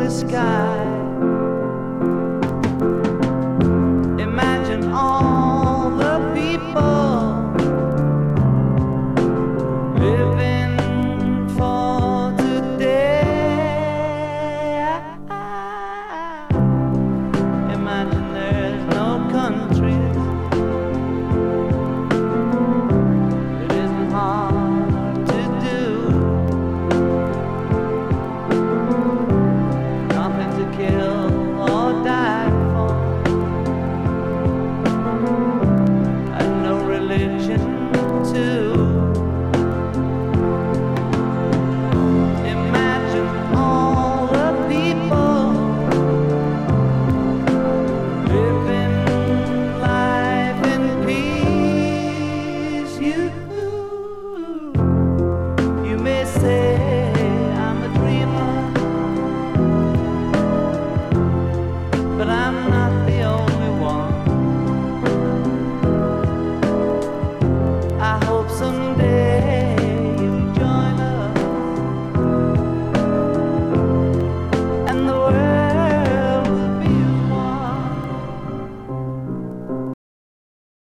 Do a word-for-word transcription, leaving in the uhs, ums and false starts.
the sky. Imagine all the people living for today. Imagine there's no countries. It isn't hard to do. Nothing to kill or die for, and no religion too.